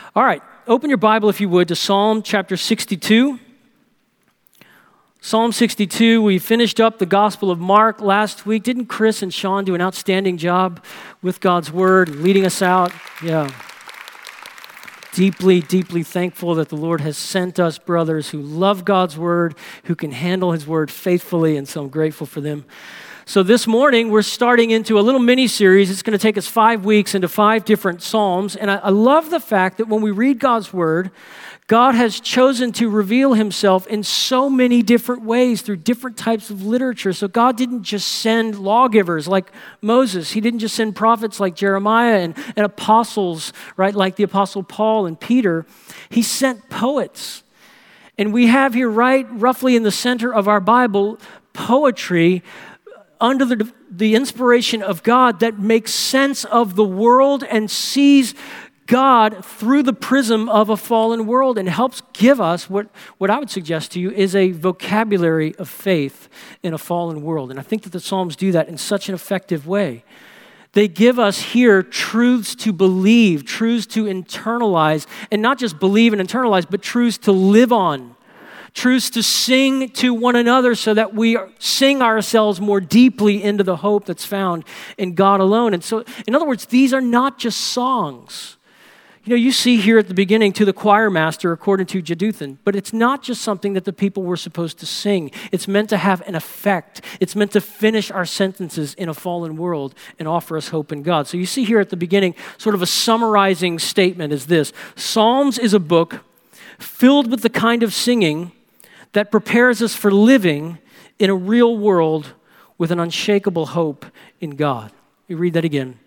All right, open your Bible, if you would, to Psalm chapter 62. Psalm 62, we finished up the Gospel of Mark last week. Didn't Chris and Sean do an outstanding job with God's Word, leading us out? Yeah. Deeply, deeply thankful that the Lord has sent us brothers who love God's Word, who can handle His Word faithfully, and so I'm grateful for them. So this morning, we're starting into a little mini-series. It's going to take us 5 weeks into 5 different Psalms. And I love the fact that when we read God's Word, God has chosen to reveal Himself in so many different ways through different types of literature. So God didn't just send lawgivers like Moses. He didn't just send prophets like Jeremiah and apostles, right, like the Apostle Paul and Peter. He sent poets. And we have here, right, roughly in the center of our Bible, poetry under the inspiration of God that makes sense of the world and sees God through the prism of a fallen world and helps give us what I would suggest to you is a vocabulary of faith in a fallen world. And I think that the Psalms do that in such an effective way. They give us here truths to believe, truths to internalize, and not just believe and internalize, but truths to live on. Truths to sing to one another so that we sing ourselves more deeply into the hope that's found in God alone. And so, in other words, these are not just songs. You know, you see here at the beginning, to the choir master, according to Jeduthun, but it's not just something that the people were supposed to sing. It's meant to have an effect. It's meant to finish our sentences in a fallen world and offer us hope in God. So you see here at the beginning, sort of a summarizing statement is this: Psalms is a book filled with the kind of singing that prepares us for living in a real world with an unshakable hope in God. We read that again.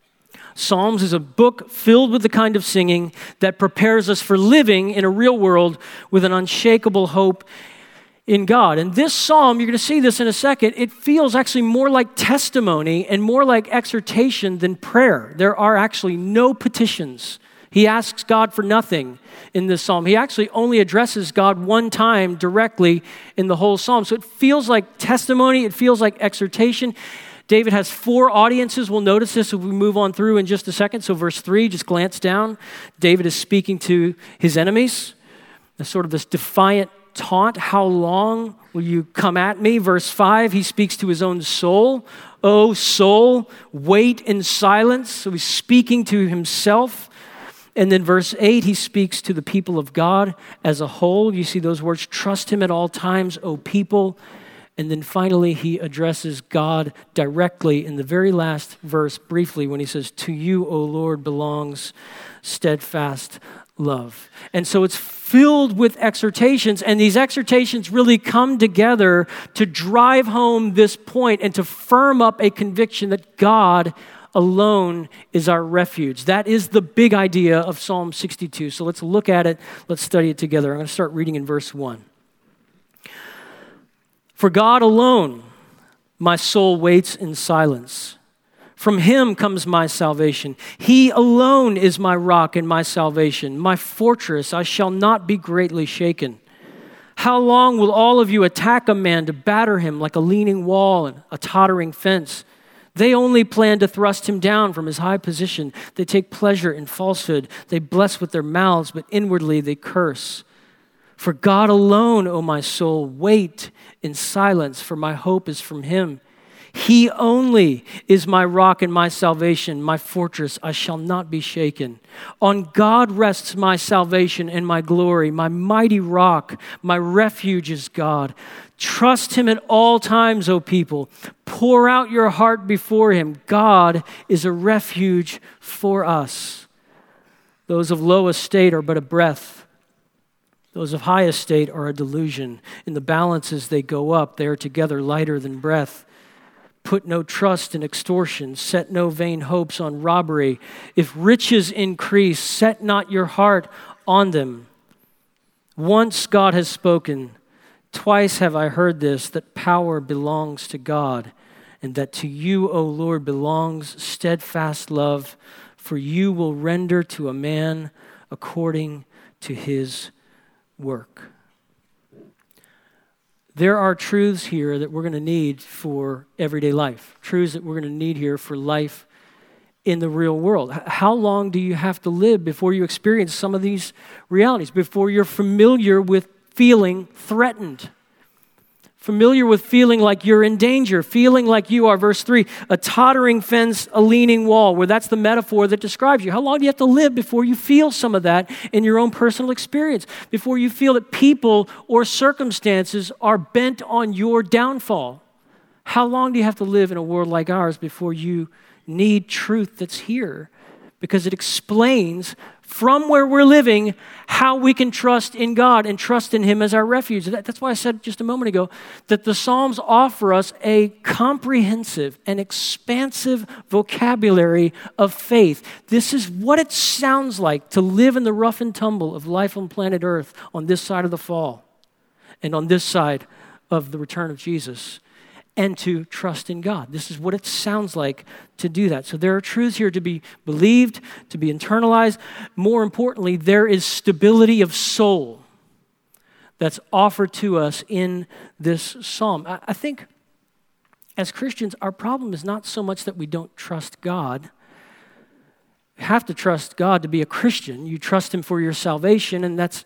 Psalms is a book filled with the kind of singing that prepares us for living in a real world with an unshakable hope in God. And this psalm, you're going to see this in a second, it feels actually more like testimony and more like exhortation than prayer. There are actually no petitions. He asks God for nothing in this psalm. He actually only addresses God one time directly in the whole psalm. So it feels like testimony. It feels like exhortation. David has 4 audiences. We'll notice this as we move on through in just a second. So verse 3, just glance down. David is speaking to his enemies. There's sort of this defiant taunt. How long will you come at me? Verse 5, he speaks to his own soul. Oh, soul, wait in silence. So he's speaking to himself. And then verse 8, he speaks to the people of God as a whole. You see those words, trust Him at all times, O people. And then finally, he addresses God directly in the very last verse briefly when he says, to you, O Lord, belongs steadfast love. And so it's filled with exhortations, and these exhortations really come together to drive home this point and to firm up a conviction that God alone is our refuge. That is the big idea of Psalm 62. So let's look at it. Let's study it together. I'm going to start reading in verse 1. For God alone, my soul waits in silence. From Him comes my salvation. He alone is my rock and my salvation, my fortress. I shall not be greatly shaken. How long will all of you attack a man to batter him like a leaning wall and a tottering fence? They only plan to thrust him down from his high position. They take pleasure in falsehood. They bless with their mouths, but inwardly they curse. For God alone, O my soul, wait in silence, for my hope is from Him. He only is my rock and my salvation, my fortress. I shall not be shaken. On God rests my salvation and my glory. My mighty rock, my refuge is God. Trust Him at all times, O people. Pour out your heart before Him. God is a refuge for us. Those of low estate are but a breath. Those of high estate are a delusion. In the balances they go up. They are together lighter than breath. Put no trust in extortion. Set no vain hopes on robbery. If riches increase, set not your heart on them. Once God has spoken, twice have I heard this, that power belongs to God, and that to you, O Lord, belongs steadfast love, for you will render to a man according to his work. There are truths here that we're going to need for everyday life, truths that we're going to need here for life in the real world? How long do you have to live before you experience some of these realities, before you're familiar with feeling threatened? Familiar with feeling like you're in danger, feeling like you are, verse 3, a tottering fence, a leaning wall, where that's the metaphor that describes you. How long do you have to live before you feel some of that in your own personal experience? Before you feel that people or circumstances are bent on your downfall? How long do you have to live in a world like ours before you need truth that's here? Because it explains from where we're living how we can trust in God and trust in Him as our refuge. That's why I said just a moment ago that the Psalms offer us a comprehensive and expansive vocabulary of faith. This is what it sounds like to live in the rough and tumble of life on planet Earth on this side of the fall and on this side of the return of Jesus, and to trust in God. This is what it sounds like to do that. So there are truths here to be believed, to be internalized. More importantly, there is stability of soul that's offered to us in this psalm. I think as Christians, our problem is not so much that we don't trust God. You have to trust God to be a Christian. You trust Him for your salvation, and that's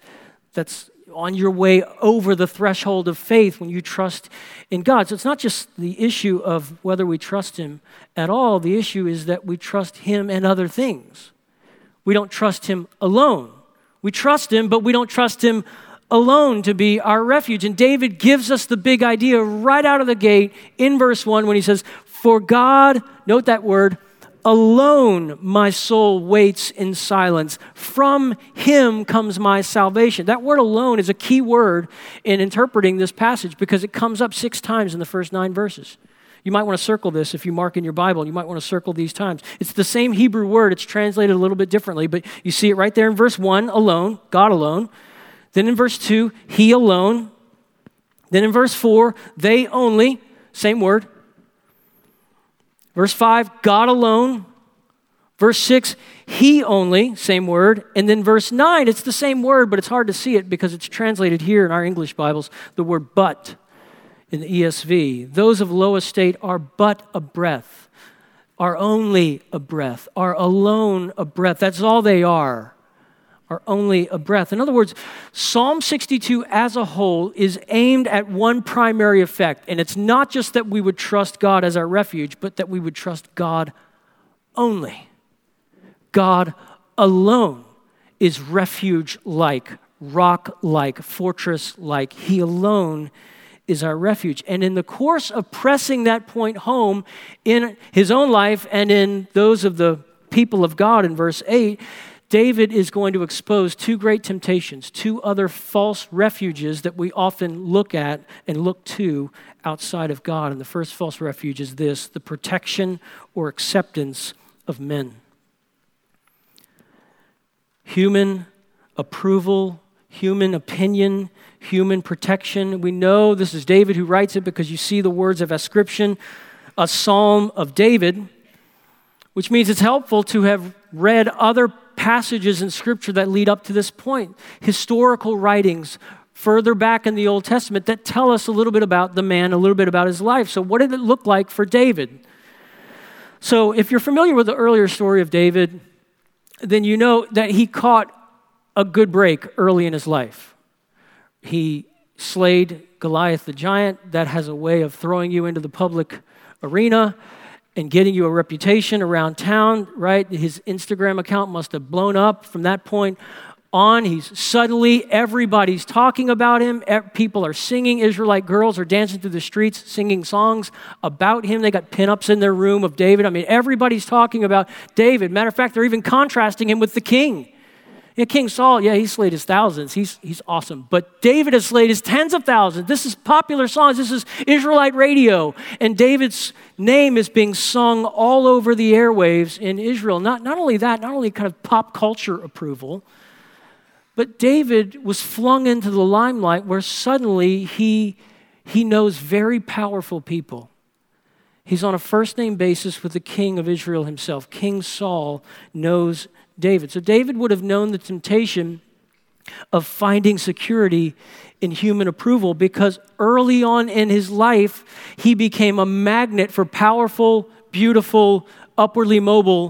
on your way over the threshold of faith when you trust in God. So it's not just the issue of whether we trust Him at all. The issue is that we trust Him and other things. We don't trust Him alone. We trust Him, but we don't trust Him alone to be our refuge. And David gives us the big idea right out of the gate in verse 1 when he says, "For God," note that word, "alone my soul waits in silence. From Him comes my salvation." That word "alone" is a key word in interpreting this passage because it comes up 6 times in the first 9 verses. You might want to circle this if you mark in your Bible. You might want to circle these times. It's the same Hebrew word. It's translated a little bit differently, but you see it right there in verse 1, alone, God alone. Then in verse 2, He alone. Then in verse 4, they only, same word. Verse 5, God alone. Verse 6, He only, same word. And then verse 9, it's the same word, but it's hard to see it because it's translated here in our English Bibles, the word but in the ESV. Those of low estate are but a breath, are only a breath, are alone a breath. That's all they are only a breath. In other words, Psalm 62 as a whole is aimed at one primary effect, and it's not just that we would trust God as our refuge, but that we would trust God only. God alone is refuge-like, rock-like, fortress-like. He alone is our refuge. And in the course of pressing that point home in his own life and in those of the people of God in verse 8, David is going to expose 2 great temptations, 2 other false refuges that we often look at and look to outside of God. And the first false refuge is this: the protection or acceptance of men. Human approval, human opinion, human protection. We know this is David who writes it because you see the words of ascription, a psalm of David, which means it's helpful to have read other passages in Scripture that lead up to this point. Historical writings further back in the Old Testament that tell us a little bit about the man, a little bit about his life. So what did it look like for David? So if you're familiar with the earlier story of David, then you know that he caught a good break early in his life. He slayed Goliath the giant. That has a way of throwing you into the public arena and getting you a reputation around town, right? His Instagram account must have blown up from that point on. Everybody's talking about him. People are singing. Israelite girls are dancing through the streets, singing songs about him. They got pinups in their room of David. I mean, everybody's talking about David. Matter of fact, they're even contrasting him with the king. Yeah, King Saul, he slayed his thousands. He's awesome. But David has slayed his tens of thousands. This is popular songs. This is Israelite radio. And David's name is being sung all over the airwaves in Israel. Not only that, not only kind of pop culture approval, but David was flung into the limelight where suddenly he knows very powerful people. He's on a first-name basis with the king of Israel himself. King Saul knows David. So David would have known the temptation of finding security in human approval because early on in his life, he became a magnet for powerful, beautiful, upwardly mobile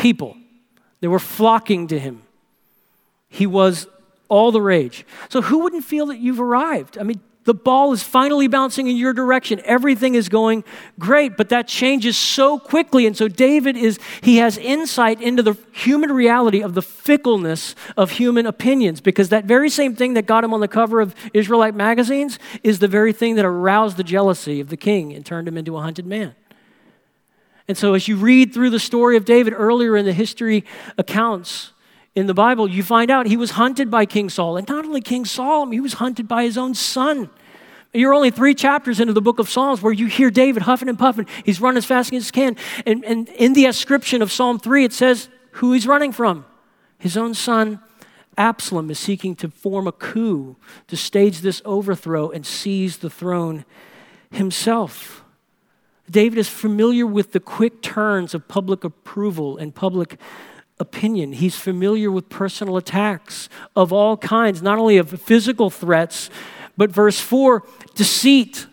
people. They were flocking to him. He was all the rage. So who wouldn't feel that you've arrived? I mean, the ball is finally bouncing in your direction. Everything is going great, but that changes so quickly. And so David he has insight into the human reality of the fickleness of human opinions, because that very same thing that got him on the cover of Israelite magazines is the very thing that aroused the jealousy of the king and turned him into a hunted man. And so as you read through the story of David earlier in the history accounts in the Bible, you find out he was hunted by King Saul. And not only King Saul, he was hunted by his own son. You're only 3 chapters into the book of Psalms where you hear David huffing and puffing. He's running as fast as he can. And in the ascription of Psalm 3, it says who he's running from. His own son, Absalom, is seeking to form a coup, to stage this overthrow and seize the throne himself. David is familiar with the quick turns of public approval and public opinion. He's familiar with personal attacks of all kinds, not only of physical threats, but verse 4, deceit,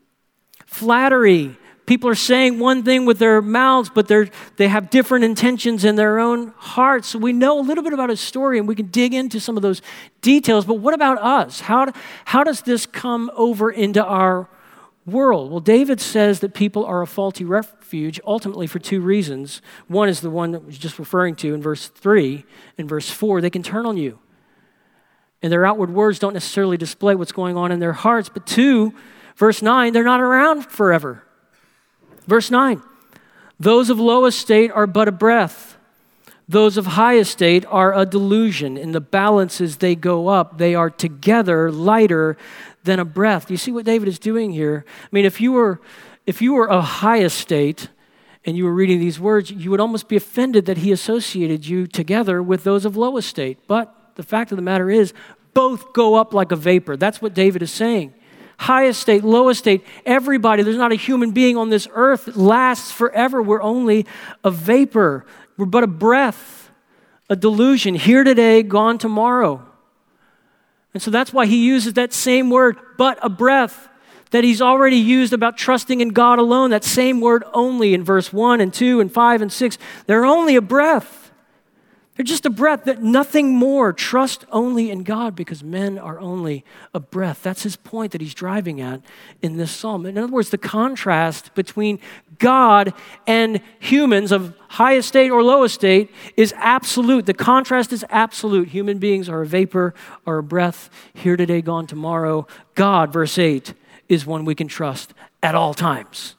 flattery. People are saying one thing with their mouths, but they have different intentions in their own hearts. So we know a little bit about his story, and we can dig into some of those details. But what about us? How does this come over into our world? Well, David says that people are a faulty refuge ultimately for 2 reasons. One is the one that was just referring to in verse 3. In verse 4, they can turn on you. And their outward words don't necessarily display what's going on in their hearts. But 2, verse 9, they're not around forever. Verse 9, those of low estate are but a breath. Those of high estate are a delusion. In the balances they go up. They are together lighter than a breath. Do you see what David is doing here? I mean, if you were of high estate and you were reading these words, you would almost be offended that he associated you together with those of low estate. But the fact of the matter is, both go up like a vapor. That's what David is saying. High estate, low estate, everybody, there's not a human being on this earth that lasts forever. We're only a vapor. We're but a breath, a delusion, here today, gone tomorrow. And so that's why he uses that same word, but a breath, that he's already used about trusting in God alone. That same word only in verse 1 and 2 and 5 and 6. They're only a breath. They're just a breath, that nothing more. Trust only in God, because men are only a breath. That's his point that he's driving at in this psalm. In other words, the contrast between God and humans of high estate or low estate is absolute. The contrast is absolute. Human beings are a vapor or a breath, here today, gone tomorrow. God, verse 8, is one we can trust at all times.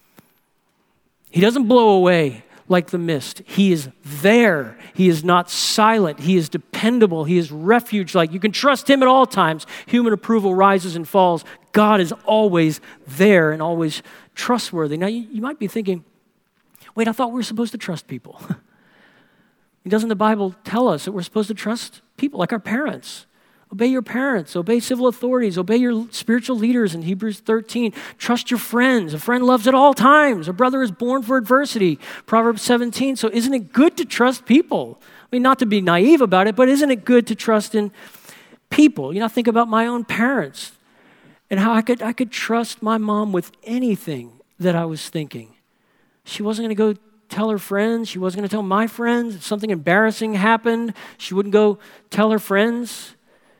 He doesn't blow away like the mist. He is there. He is not silent. He is dependable. He is refuge-like. You can trust him at all times. Human approval rises and falls. God is always there and always trustworthy. Now, you might be thinking, wait, I thought we were supposed to trust people. Doesn't the Bible tell us that we're supposed to trust people like our parents? Obey your parents, obey civil authorities, obey your spiritual leaders in Hebrews 13. Trust your friends. A friend loves at all times. A brother is born for adversity, Proverbs 17. So isn't it good to trust people? I mean, not to be naive about it, but isn't it good to trust in people? You know, I think about my own parents and how I could trust my mom with anything that I was thinking. She wasn't going to go tell her friends. She wasn't going to tell my friends. If something embarrassing happened, she wouldn't go tell her friends.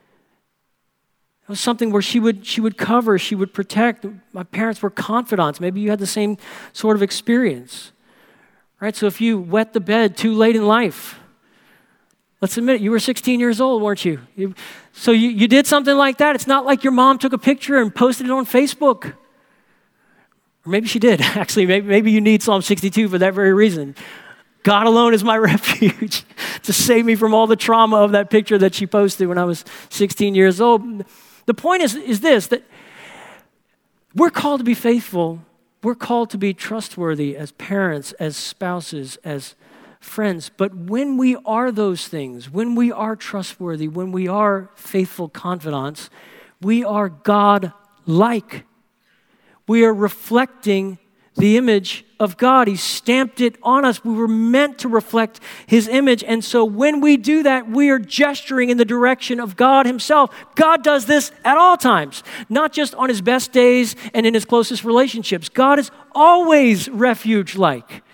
It was something where she would cover, she would protect. My parents were confidants. Maybe you had the same sort of experience, right? So if you wet the bed too late in life, let's admit it, you were 16 years old, weren't you? So you did something like that. It's not like your mom took a picture and posted it on Facebook. Or maybe she did, actually. Maybe you need Psalm 62 for that very reason. God alone is my refuge to save me from all the trauma of that picture that she posted when I was 16 years old. The point is this, that we're called to be faithful. We're called to be trustworthy as parents, as spouses, as friends. But when we are those things, when we are trustworthy, when we are faithful confidants, we are God-like. We are reflecting the image of God. He stamped it on us. We were meant to reflect his image. And so when we do that, we are gesturing in the direction of God himself. God does this at all times, not just on his best days and in his closest relationships. God is always refuge-like.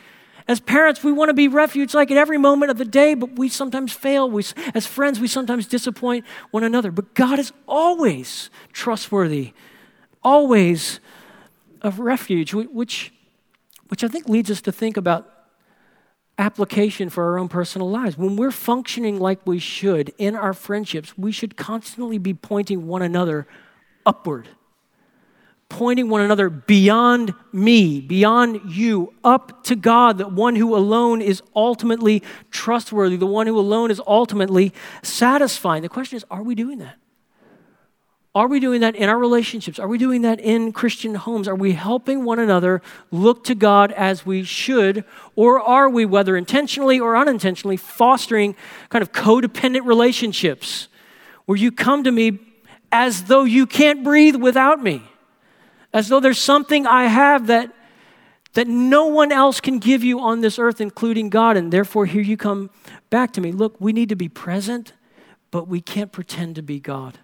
As parents, we want to be refuge like at every moment of the day, but we sometimes fail. As friends, we sometimes disappoint one another. But God is always trustworthy, always a refuge, which I think leads us to think about application for our own personal lives. When we're functioning like we should in our friendships, we should constantly be pointing one another upward, pointing one another beyond me, beyond you, up to God, the one who alone is ultimately trustworthy, the one who alone is ultimately satisfying. The question is, are we doing that? Are we doing that in our relationships? Are we doing that in Christian homes? Are we helping one another look to God as we should? Or are we, whether intentionally or unintentionally, fostering kind of codependent relationships where you come to me as though you can't breathe without me, as though there's something I have that no one else can give you on this earth, including God, and therefore here you come back to me. Look, we need to be present, but we can't pretend to be God.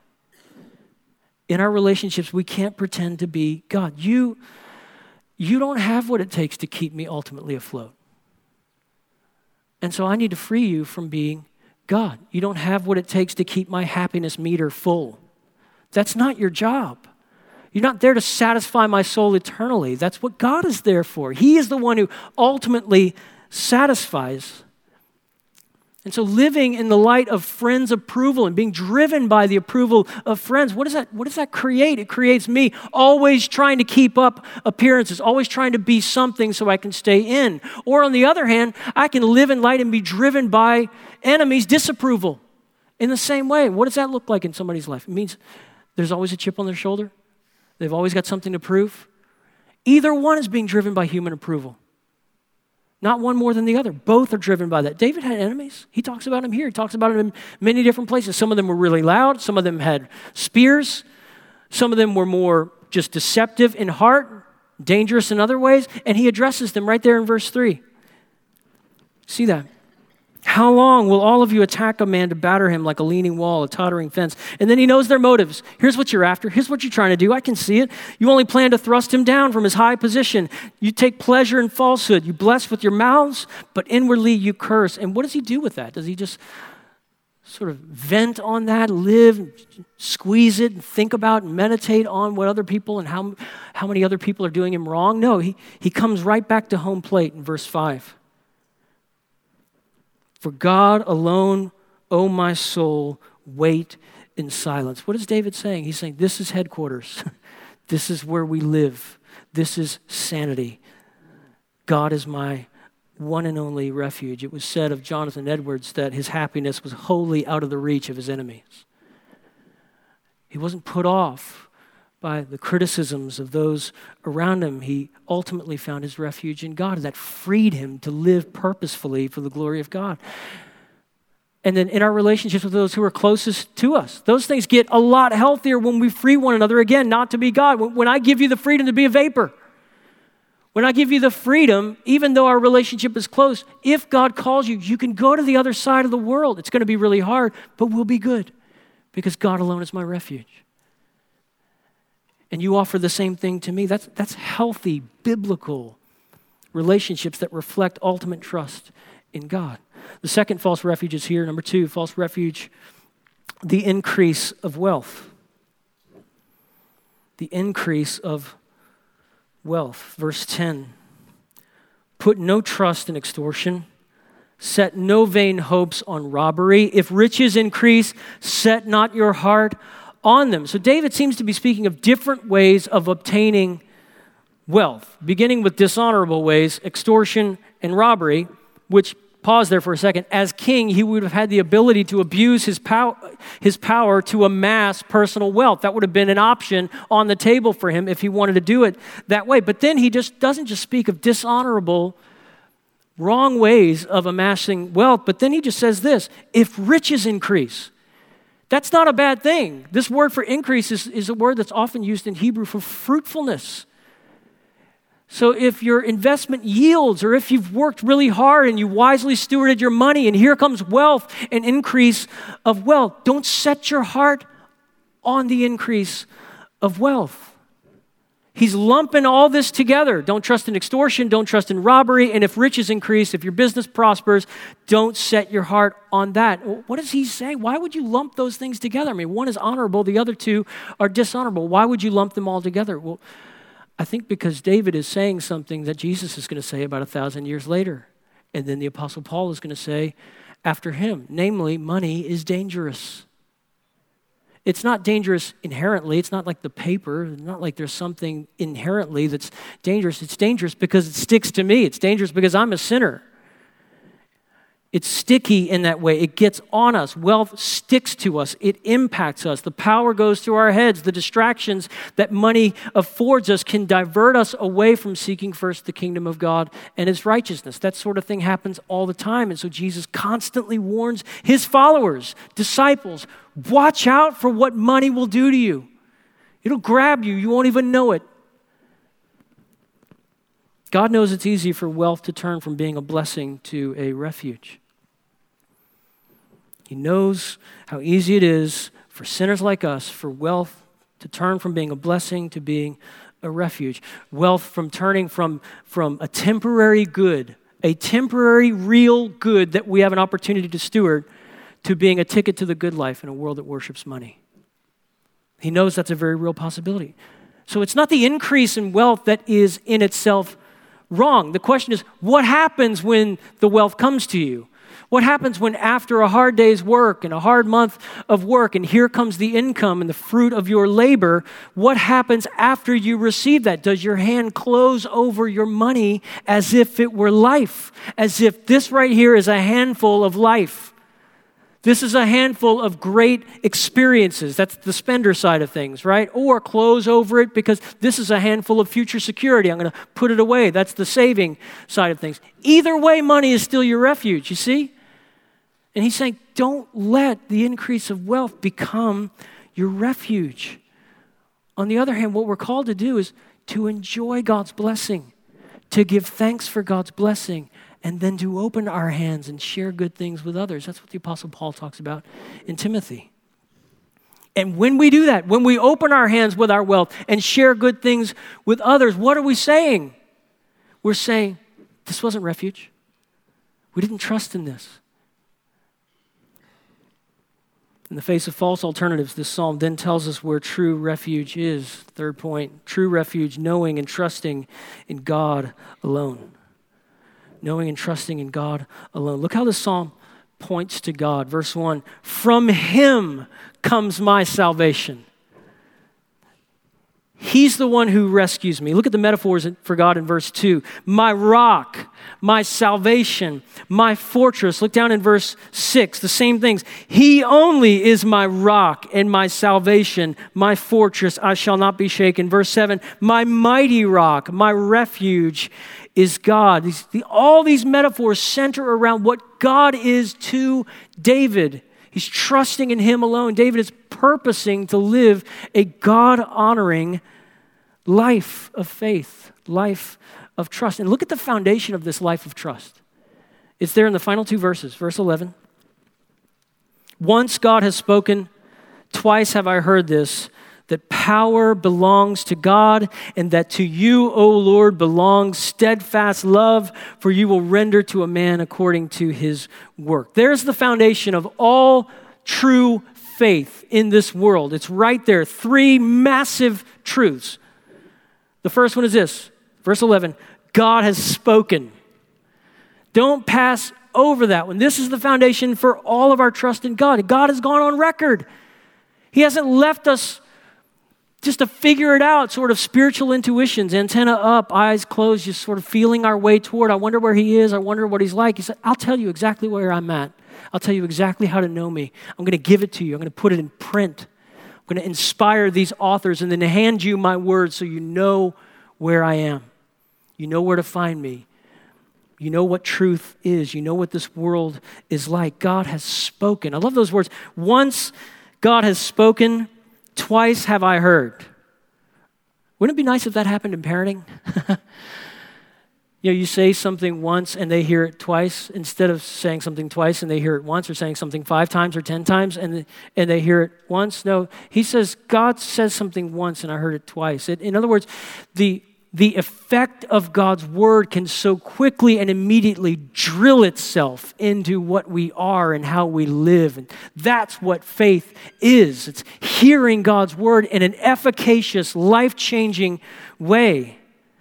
In our relationships, we can't pretend to be God. You don't have what it takes to keep me ultimately afloat. And so I need to free you from being God. You don't have what it takes to keep my happiness meter full. That's not your job. You're not there to satisfy my soul eternally. That's what God is there for. He is the one who ultimately satisfies. And so living in the light of friends' approval and being driven by the approval of friends, what does that create? It creates me always trying to keep up appearances, always trying to be something so I can stay in. Or on the other hand, I can live in light and be driven by enemies' disapproval in the same way. What does that look like in somebody's life? It means there's always a chip on their shoulder. They've always got something to prove. Either one is being driven by human approval. Not one more than the other. Both are driven by that. David had enemies. He talks about them here. He talks about them in many different places. Some of them were really loud. Some of them had spears. Some of them were more just deceptive in heart, dangerous in other ways. And he addresses them right there in verse 3. See that? How long will all of you attack a man to batter him like a leaning wall, a tottering fence? And then he knows their motives. Here's what you're after. Here's what you're trying to do. I can see it. You only plan to thrust him down from his high position. You take pleasure in falsehood. You bless with your mouths, but inwardly you curse. And what does he do with that? Does he just sort of vent on that, live, squeeze it, and think about and meditate on what other people and how many other people are doing him wrong? No, he comes right back to home plate in verse 5. For God alone, O my soul, wait in silence. What is David saying? He's saying, this is headquarters. This is where we live. This is sanity. God is my one and only refuge. It was said of Jonathan Edwards that his happiness was wholly out of the reach of his enemies. He wasn't put off by the criticisms of those around him. He ultimately found his refuge in God, and that freed him to live purposefully for the glory of God. And then in our relationships with those who are closest to us, those things get a lot healthier when we free one another, again, not to be God. When I give you the freedom to be a vapor, when I give you the freedom, even though our relationship is close, if God calls you, you can go to the other side of the world. It's going to be really hard, but we'll be good because God alone is my refuge. And you offer the same thing to me. That's healthy, biblical relationships that reflect ultimate trust in God. The second false refuge is here. Number 2, false refuge, the increase of wealth. The increase of wealth. Verse 10, put no trust in extortion. Set no vain hopes on robbery. If riches increase, set not your heart on them. So David seems to be speaking of different ways of obtaining wealth, beginning with dishonorable ways, extortion and robbery, which, pause there for a second, as king, he would have had the ability to abuse his power to amass personal wealth. That would have been an option on the table for him if he wanted to do it that way. But then he just doesn't just speak of dishonorable, wrong ways of amassing wealth, but then he just says this, if riches increase. That's not a bad thing. This word for increase is a word that's often used in Hebrew for fruitfulness. So if your investment yields, or if you've worked really hard and you wisely stewarded your money, and here comes wealth and increase of wealth, don't set your heart on the increase of wealth. He's lumping all this together. Don't trust in extortion. Don't trust in robbery. And if riches increase, if your business prospers, don't set your heart on that. What does he say? Why would you lump those things together? I mean, one is honorable. The other two are dishonorable. Why would you lump them all together? Well, I think because David is saying something that Jesus is going to say about 1,000 years later. And then the Apostle Paul is going to say after him, namely, money is dangerous. It's not dangerous inherently. It's not like the paper. It's not like there's something inherently that's dangerous. It's dangerous because it sticks to me. It's dangerous because I'm a sinner. It's sticky in that way. It gets on us. Wealth sticks to us. It impacts us. The power goes through our heads. The distractions that money affords us can divert us away from seeking first the kingdom of God and his righteousness. That sort of thing happens all the time. And so Jesus constantly warns his followers, disciples, watch out for what money will do to you. It'll grab you. You won't even know it. God knows it's easy for wealth to turn from being a blessing to a refuge. He knows how easy it is for sinners like us, for wealth to turn from being a blessing to being a refuge. Wealth from turning from a temporary good, a temporary real good that we have an opportunity to steward, to being a ticket to the good life in a world that worships money. He knows that's a very real possibility. So it's not the increase in wealth that is in itself wrong. The question is, what happens when the wealth comes to you? What happens when after a hard day's work and a hard month of work and here comes the income and the fruit of your labor, what happens after you receive that? Does your hand close over your money as if it were life? As if this right here is a handful of life? This is a handful of great experiences. That's the spender side of things, right? Or close over it because this is a handful of future security. I'm going to put it away. That's the saving side of things. Either way, money is still your refuge, you see? And he's saying, don't let the increase of wealth become your refuge. On the other hand, what we're called to do is to enjoy God's blessing, to give thanks for God's blessing, and then to open our hands and share good things with others. That's what the Apostle Paul talks about in Timothy. And when we do that, when we open our hands with our wealth and share good things with others, what are we saying? We're saying, this wasn't refuge. We didn't trust in this. In the face of false alternatives, this psalm then tells us where true refuge is. Third point, true refuge, knowing and trusting in God alone. Knowing and trusting in God alone. Look how this psalm points to God. Verse 1, from him comes my salvation. He's the one who rescues me. Look at the metaphors for God in verse 2. My rock, my salvation, my fortress. Look down in verse 6, the same things. He only is my rock and my salvation, my fortress. I shall not be shaken. Verse 7, my mighty rock, my refuge is God. All these metaphors center around what God is to David. He's trusting in him alone. David is purposing to live a God-honoring life of faith, life of trust. And look at the foundation of this life of trust. It's there in the final two verses. Verse 11. Once God has spoken, twice have I heard this, that power belongs to God, and that to you, O Lord, belongs steadfast love, for you will render to a man according to his work. There's the foundation of all true faith in this world. It's right there. Three massive truths. The first one is this, verse 11, God has spoken. Don't pass over that one. This is the foundation for all of our trust in God. God has gone on record. He hasn't left us just to figure it out, sort of spiritual intuitions, antenna up, eyes closed, just sort of feeling our way toward, I wonder where he is, I wonder what he's like. He said, I'll tell you exactly where I'm at. I'll tell you exactly how to know me. I'm going to give it to you. I'm going to put it in print. I'm going to inspire these authors and then hand you my word so you know where I am. You know where to find me. You know what truth is. You know what this world is like. God has spoken. I love those words. Once God has spoken, twice have I heard. Wouldn't it be nice if that happened in parenting? You say something once and they hear it twice instead of saying something twice and they hear it once, or saying something 5 times or 10 times and they hear it once. No, he says, God says something once and I heard it twice. In other words, the effect of God's word can so quickly and immediately drill itself into what we are and how we live. And that's what faith is. It's hearing God's word in an efficacious, life-changing way.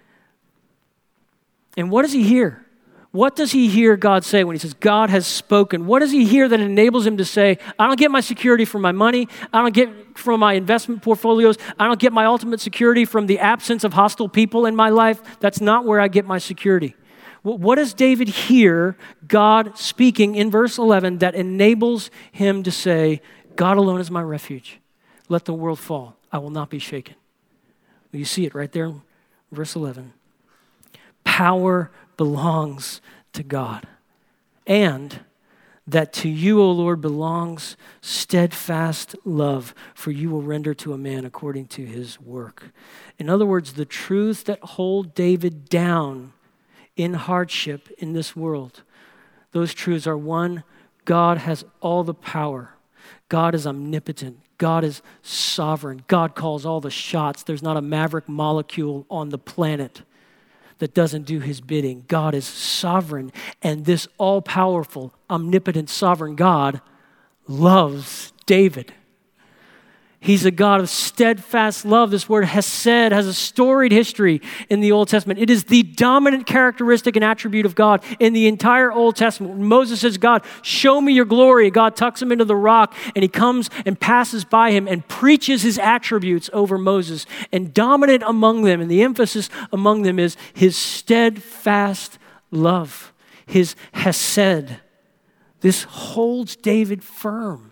And what does he hear? What does he hear God say when he says, God has spoken? What does he hear that enables him to say, I don't get my security from my money. I don't get from my investment portfolios. I don't get my ultimate security from the absence of hostile people in my life. That's not where I get my security. What does David hear God speaking in verse 11 that enables him to say, God alone is my refuge. Let the world fall. I will not be shaken. Well, you see it right there in verse 11. Power belongs to God, and that to you, O Lord, belongs steadfast love, for you will render to a man according to his work. In other words, the truths that hold David down in hardship in this world, those truths are: 1, God has all the power. God is omnipotent. God is sovereign. God calls all the shots. There's not a maverick molecule on the planet that doesn't do his bidding. God is sovereign, and this all-powerful, omnipotent, sovereign God loves David. He's a God of steadfast love. This word hesed has a storied history in the Old Testament. It is the dominant characteristic and attribute of God in the entire Old Testament. When Moses says, God, show me your glory, God tucks him into the rock, and he comes and passes by him and preaches his attributes over Moses. And dominant among them, and the emphasis among them, is his steadfast love, his hesed. This holds David firm.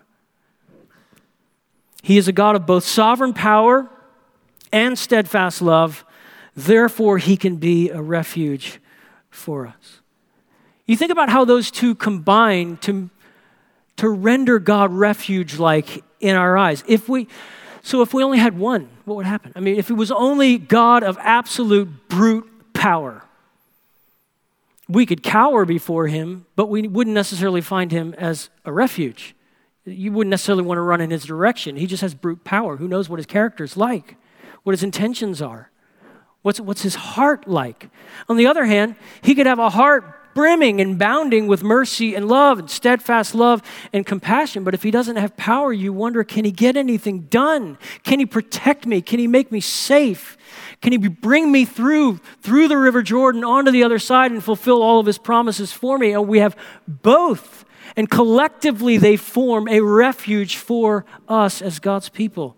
He is a God of both sovereign power and steadfast love. Therefore, he can be a refuge for us. You think about how those two combine to render God refuge-like in our eyes. If we only had one, what would happen? I mean, if it was only God of absolute brute power, we could cower before him, but we wouldn't necessarily find him as a refuge. You wouldn't necessarily want to run in his direction. He just has brute power. Who knows what his character's like, what his intentions are, what's his heart like. On the other hand, he could have a heart brimming and bounding with mercy and love and steadfast love and compassion. But if he doesn't have power, you wonder, can he get anything done? Can he protect me? Can he make me safe? Can he bring me through the River Jordan onto the other side and fulfill all of his promises for me? And we have both. And collectively, they form a refuge for us as God's people.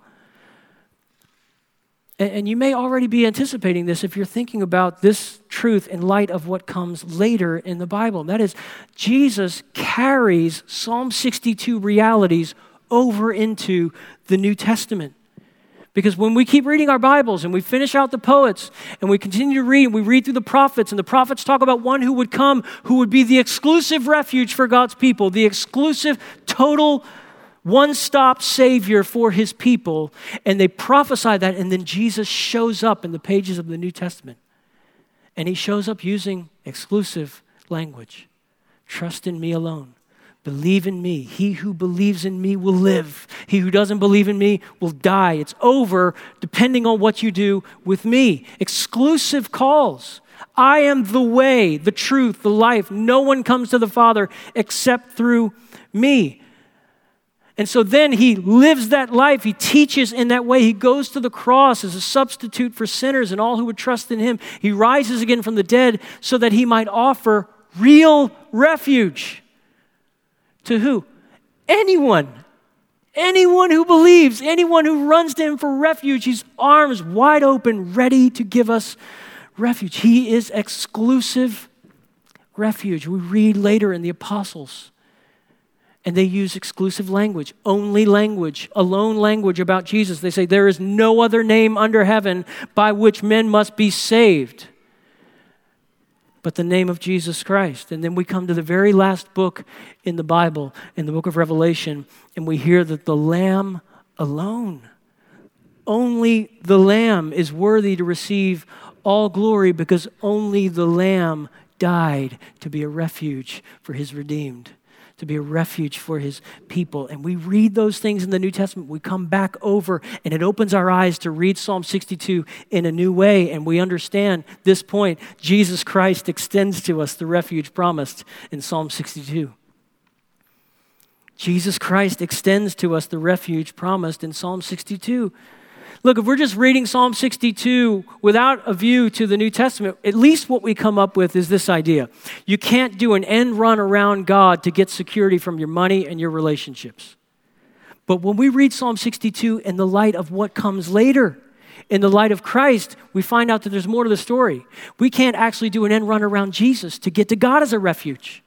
And you may already be anticipating this if you're thinking about this truth in light of what comes later in the Bible. And that is, Jesus carries Psalm 62 realities over into the New Testament. Because when we keep reading our Bibles and we finish out the poets and we continue to read and we read through the prophets, and the prophets talk about one who would come, who would be the exclusive refuge for God's people, the exclusive, total, one-stop Savior for his people, and they prophesy that, and then Jesus shows up in the pages of the New Testament. And he shows up using exclusive language. Trust in me alone. Believe in me. He who believes in me will live. He who doesn't believe in me will die. It's over depending on what you do with me. Exclusive calls. I am the way, the truth, the life. No one comes to the Father except through me. And so then he lives that life. He teaches in that way. He goes to the cross as a substitute for sinners and all who would trust in him. He rises again from the dead so that he might offer real refuge. To who? Anyone. Anyone who believes, anyone who runs to him for refuge. His arms wide open, ready to give us refuge. He is exclusive refuge. We read later in the apostles, and they use exclusive language, only language, alone language about Jesus. They say, there is no other name under heaven by which men must be saved but the name of Jesus Christ. And then we come to the very last book in the Bible, in the book of Revelation, and we hear that the Lamb alone, Only the Lamb is worthy to receive all glory because only the Lamb died to be a refuge for his redeemed, to be a refuge for his people. And we read those things in the New Testament. We come back over and it opens our eyes to read Psalm 62 in a new way. And we understand this point. Jesus Christ extends to us the refuge promised in Psalm 62. Jesus Christ extends to us the refuge promised in Psalm 62. Look, if we're just reading Psalm 62 without a view to the New Testament, at least what we come up with is this idea. You can't do an end run around God to get security from your money and your relationships. But when we read Psalm 62 in the light of what comes later, in the light of Christ, we find out that there's more to the story. We can't actually do an end run around Jesus to get to God as a refuge.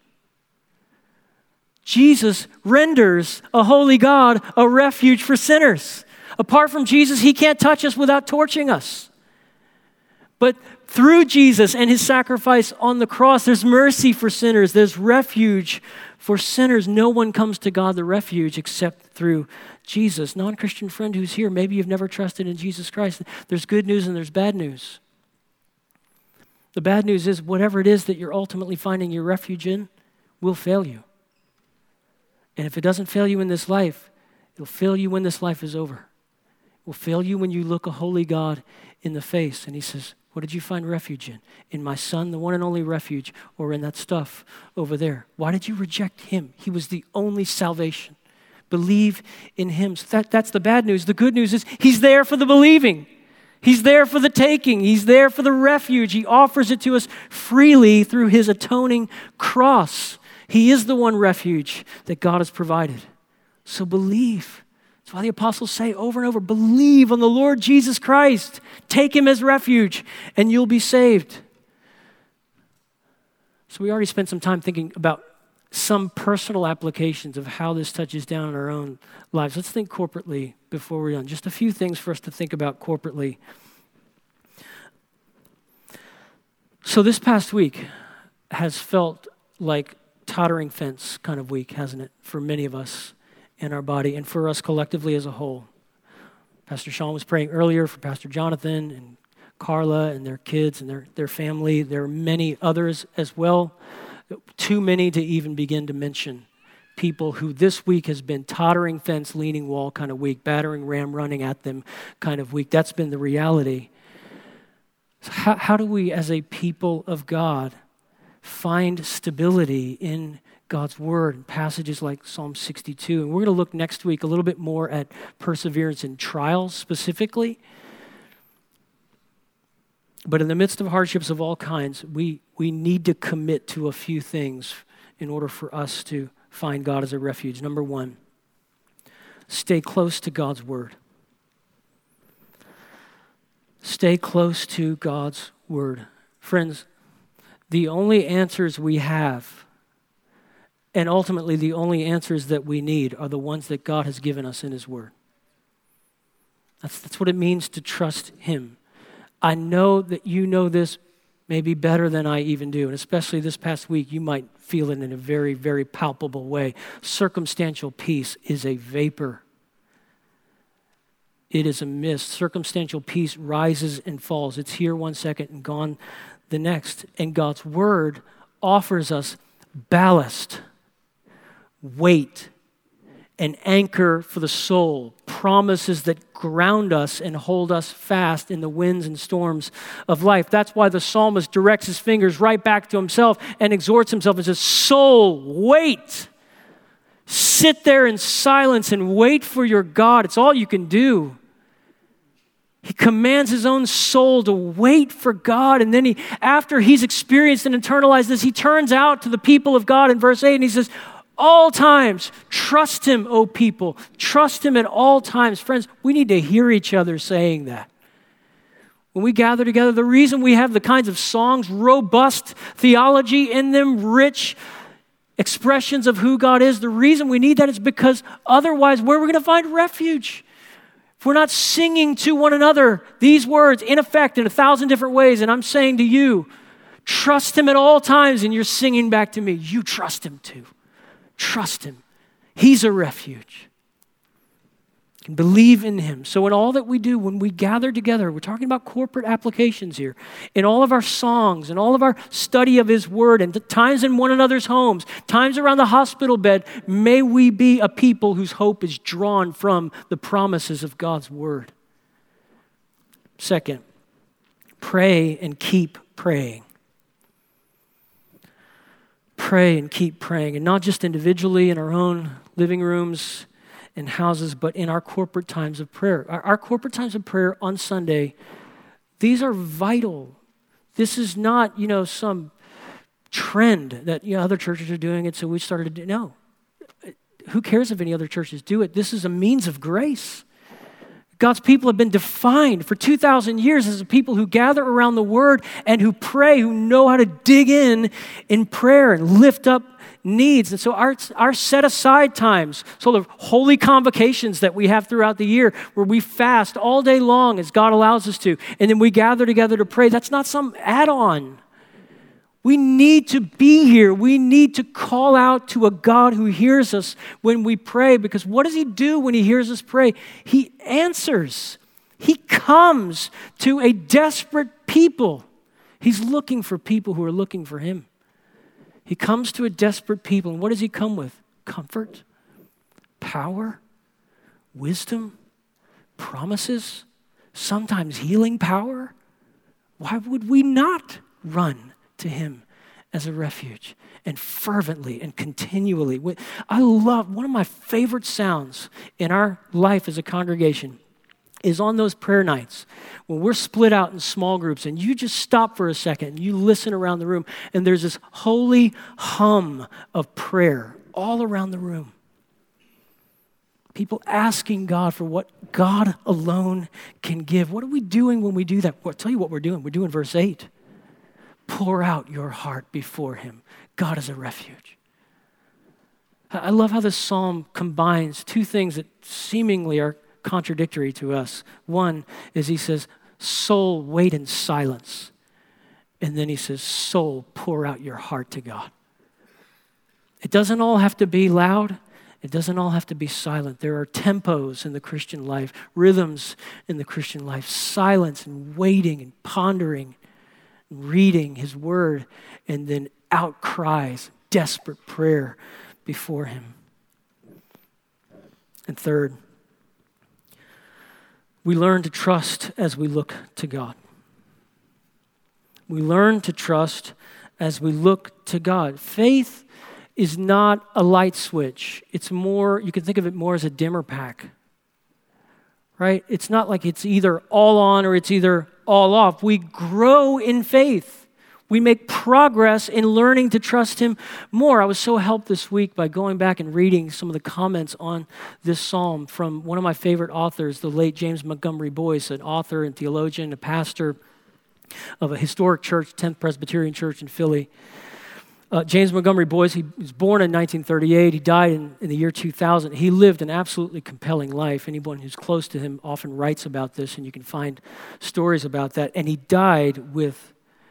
Jesus renders a holy God a refuge for sinners. Apart from Jesus, he can't touch us without torching us. But through Jesus and his sacrifice on the cross, there's mercy for sinners. There's refuge for sinners. No one comes to God, the refuge, except through Jesus. Non-Christian friend who's here, maybe you've never trusted in Jesus Christ. There's good news and there's bad news. The bad news is whatever it is that you're ultimately finding your refuge in will fail you. And if it doesn't fail you in this life, it'll fail you when this life is over. Will fail you when you look a holy God in the face. And he says, what did you find refuge in? In my son, the one and only refuge, or in that stuff over there? Why did you reject him? He was the only salvation. Believe in him. So that's the bad news. The good news is he's there for the believing. He's there for the taking. He's there for the refuge. He offers it to us freely through his atoning cross. He is the one refuge that God has provided. So believe. That's why the apostles say over and over, believe on the Lord Jesus Christ. Take him as refuge and you'll be saved. So we already spent some time thinking about some personal applications of how this touches down in our own lives. Let's think corporately before we're done. Just a few things for us to think about corporately. So this past week has felt like tottering fence kind of week, hasn't it, for many of us in our body and for us collectively as a whole. Pastor Sean was praying earlier for Pastor Jonathan and Carla and their kids and their family. There are many others as well, too many to even begin to mention. People who this week has been tottering fence, leaning wall kind of week, battering ram, running at them kind of week. That's been the reality. So how do we as a people of God find stability in God's word, passages like Psalm 62. And we're going to look next week a little bit more at perseverance in trials specifically. But in the midst of hardships of all kinds, we need to commit to a few things in order for us to find God as a refuge. Number one, stay close to God's word. Stay close to God's word. Friends, the only answers we have, and ultimately the only answers that we need, are the ones that God has given us in his word. That's what it means to trust him. I know that you know this maybe better than I even do, and especially this past week, you might feel it in a very, very palpable way. Circumstantial peace is a vapor. It is a mist. Circumstantial peace rises and falls. It's here one second and gone the next. And God's word offers us ballast, weight, an anchor for the soul, promises that ground us and hold us fast in the winds and storms of life. That's why the psalmist directs his fingers right back to himself and exhorts himself and says, soul, wait. Sit there in silence and wait for your God. It's all you can do. He commands his own soul to wait for God. And then after he's experienced and internalized this, he turns out to the people of God in verse 8 and he says, all times, trust him, O people. Trust him at all times. Friends, we need to hear each other saying that. When we gather together, the reason we have the kinds of songs, robust theology in them, rich expressions of who God is, the reason we need that is because otherwise, where are we going to find refuge? If we're not singing to one another these words in effect in 1,000 different ways, and I'm saying to you, trust him at all times, and you're singing back to me, you trust him too. Trust him. He's a refuge. can believe in him. So in all that we do, when we gather together, we're talking about corporate applications here. In all of our songs, in all of our study of his word, and times in one another's homes, times around the hospital bed, may we be a people whose hope is drawn from the promises of God's word. Second, pray and keep praying. Pray and keep praying, and not just individually in our own living rooms and houses, but in our corporate times of prayer. Our corporate times of prayer on Sunday, these are vital. This is not, some trend that other churches are doing it, so we started to do. No. Who cares if any other churches do it? This is a means of grace. God's people have been defined for 2,000 years as a people who gather around the word and who pray, who know how to dig in prayer and lift up needs. And so our set-aside times, sort of holy convocations that we have throughout the year where we fast all day long as God allows us to, and then we gather together to pray, that's not some add-on. We need to be here. We need to call out to a God who hears us when we pray, because what does he do when he hears us pray? He answers. He comes to a desperate people. He's looking for people who are looking for him. He comes to a desperate people, and what does he come with? Comfort, power, wisdom, promises, sometimes healing power. Why would we not run to him as a refuge and fervently and continually? I love, one of my favorite sounds in our life as a congregation is on those prayer nights when we're split out in small groups and you just stop for a second and you listen around the room and there's this holy hum of prayer all around the room. People asking God for what God alone can give. What are we doing when we do that? Well, I'll tell you what we're doing. We're doing verse 8. Pour out your heart before him. God is a refuge. I love how this psalm combines two things that seemingly are contradictory to us. One is he says, soul, wait in silence. And then he says, soul, pour out your heart to God. It doesn't all have to be loud. It doesn't all have to be silent. There are tempos in the Christian life, rhythms in the Christian life, silence and waiting and pondering, reading his word, and then outcries, desperate prayer before him. And third, we learn to trust as we look to God. We learn to trust as we look to God. Faith is not a light switch. It's more, you can think of it more as a dimmer pack, right? It's not like it's either all on or it's either all off. We grow in faith. We make progress in learning to trust him more. I was so helped this week by going back and reading some of the comments on this psalm from one of my favorite authors, the late James Montgomery Boyce, an author and theologian, a pastor of a historic church, 10th Presbyterian Church in Philly. James Montgomery Boyce, he was born in 1938. He died in the year 2000. He lived an absolutely compelling life. Anyone who's close to him often writes about this, and you can find stories about that. And he died with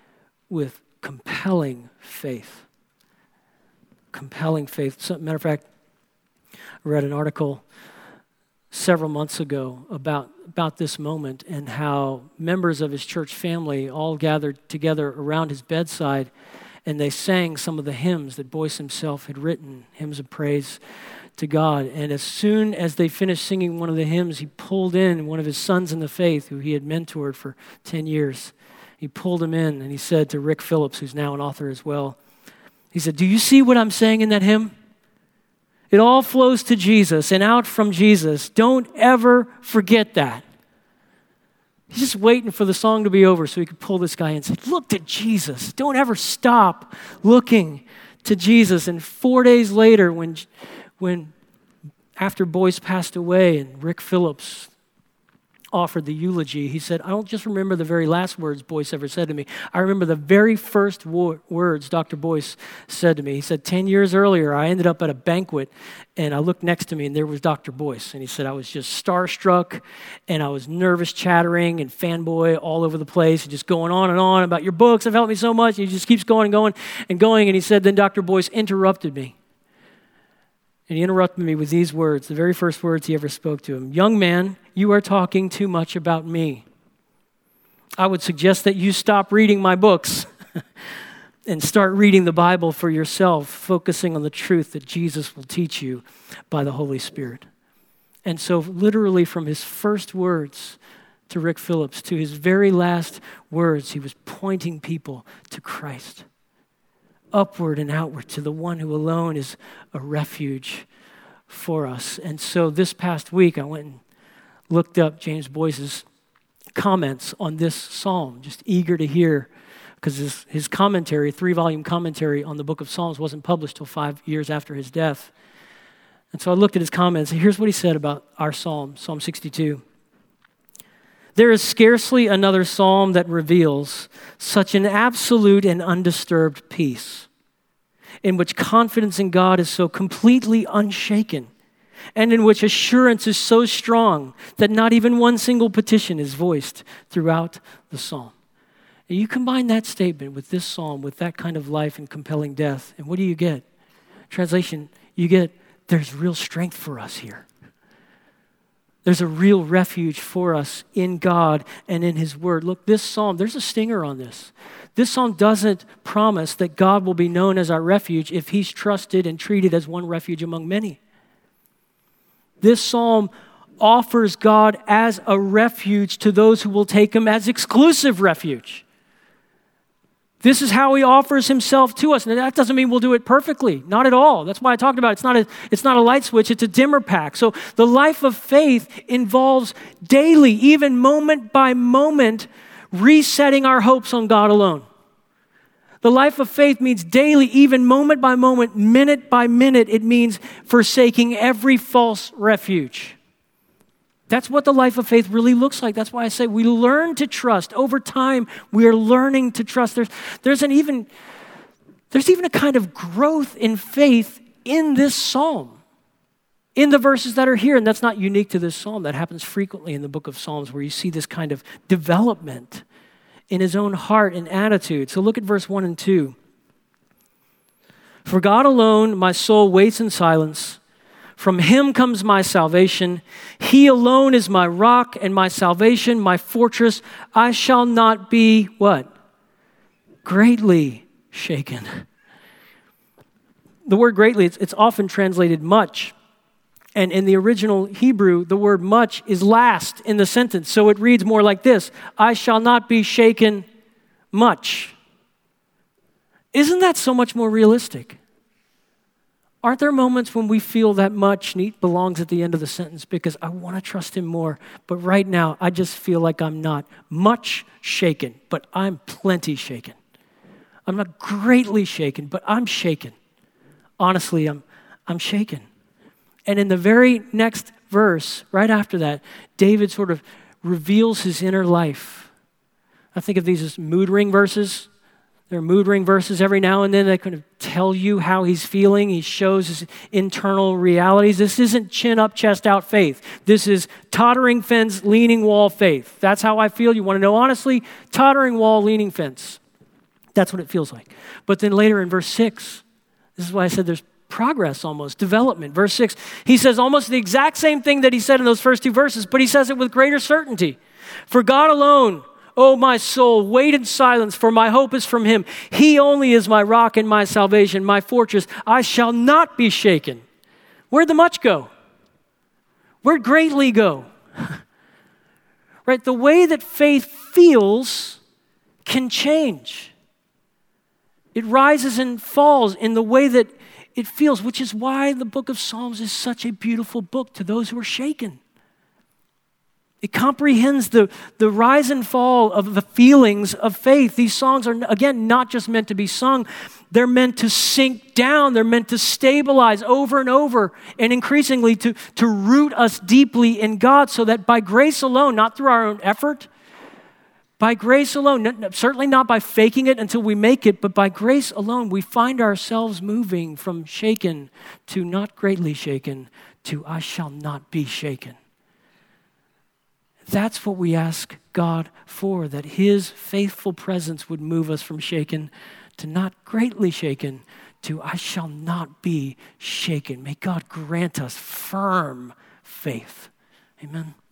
compelling faith. Compelling faith. As a matter of fact, I read an article several months ago about this moment and how members of his church family all gathered together around his bedside, and they sang some of the hymns that Boyce himself had written, hymns of praise to God. And as soon as they finished singing one of the hymns, he pulled in one of his sons in the faith who he had mentored for 10 years. He pulled him in and he said to Rick Phillips, who's now an author as well, he said, "Do you see what I'm saying in that hymn? It all flows to Jesus and out from Jesus. Don't ever forget that." He's just waiting for the song to be over so he could pull this guy in and say, "Look to Jesus. Don't ever stop looking to Jesus." And 4 days later, when after Boyce passed away and Rick Phillips offered the eulogy, he said, "I don't just remember the very last words Boyce ever said to me. I remember the very first words Dr. Boyce said to me. He said, 10 years earlier, I ended up at a banquet, and I looked next to me, and there was Dr. Boyce. And he said, I was just starstruck, and I was nervous, chattering, and fanboy all over the place, and just going on and on about your books have helped me so much." And he just keeps going and going and going. And he said, then Dr. Boyce interrupted me. And he interrupted me with these words, the very first words he ever spoke to him. "Young man, you are talking too much about me. I would suggest that you stop reading my books and start reading the Bible for yourself, focusing on the truth that Jesus will teach you by the Holy Spirit." And so literally from his first words to Rick Phillips to his very last words, he was pointing people to Christ, upward and outward to the one who alone is a refuge for us. And so this past week, I went and looked up James Boyce's comments on this psalm, just eager to hear, because his commentary, 3-volume commentary on the book of Psalms wasn't published till 5 years after his death. And so I looked at his comments, and here's what he said about our psalm, Psalm 62. "There is scarcely another psalm that reveals such an absolute and undisturbed peace, in which confidence in God is so completely unshaken, and in which assurance is so strong that not even one single petition is voiced throughout the psalm." And you combine that statement with this psalm, with that kind of life and compelling death, and what do you get? Translation, you get, there's real strength for us here. There's a real refuge for us in God and in his word. Look, this psalm, there's a stinger on this. This psalm doesn't promise that God will be known as our refuge if he's trusted and treated as one refuge among many. This psalm offers God as a refuge to those who will take him as exclusive refuge. This is how he offers himself to us. And that doesn't mean we'll do it perfectly. Not at all. That's why I talked about it. It's not a light switch, it's a dimmer pack. So the life of faith involves daily, even moment by moment, resetting our hopes on God alone. The life of faith means daily, even moment by moment, minute by minute. It means forsaking every false refuge. That's what the life of faith really looks like. That's why I say we learn to trust. Over time, we are learning to trust. There's even a kind of growth in faith in this psalm, in the verses that are here. And that's not unique to this psalm. That happens frequently in the book of Psalms, where you see this kind of development in his own heart and attitude. So look at verse 1 and 2. "For God alone my soul waits in silence. From him comes my salvation. He alone is my rock and my salvation, my fortress. I shall not be," what? "Greatly shaken." The word greatly, it's often translated much. And in the original Hebrew, the word much is last in the sentence. So it reads more like this: "I shall not be shaken much." Isn't that so much more realistic? Aren't there moments when we feel that much belongs at the end of the sentence because I want to trust him more, but right now I just feel like I'm not much shaken, but I'm plenty shaken. I'm not greatly shaken, but I'm shaken. Honestly, I'm shaken. And in the very next verse, right after that, David sort of reveals his inner life. I think of these as mood ring verses. There are mood ring verses every now and then that kind of tell you how he's feeling. He shows his internal realities. This isn't chin up, chest out faith. This is tottering fence, leaning wall faith. That's how I feel. You want to know honestly? Tottering wall, leaning fence. That's what it feels like. But then later in verse 6, this is why I said there's progress almost, development. Verse 6, he says almost the exact same thing that he said in those first two verses, but he says it with greater certainty. "For God alone, O my soul, wait in silence, for my hope is from him. He only is my rock and my salvation, my fortress. I shall not be shaken." Where'd the much go? Where'd greatly go? Right? The way that faith feels can change. It rises and falls in the way that it feels, which is why the book of Psalms is such a beautiful book to those who are shaken. It comprehends the rise and fall of the feelings of faith. These songs are, again, not just meant to be sung. They're meant to sink down. They're meant to stabilize over and over and increasingly to root us deeply in God so that by grace alone, not through our own effort, by grace alone, certainly not by faking it until we make it, but by grace alone, we find ourselves moving from shaken to not greatly shaken to I shall not be shaken. That's what we ask God for, that his faithful presence would move us from shaken to not greatly shaken to I shall not be shaken. May God grant us firm faith. Amen.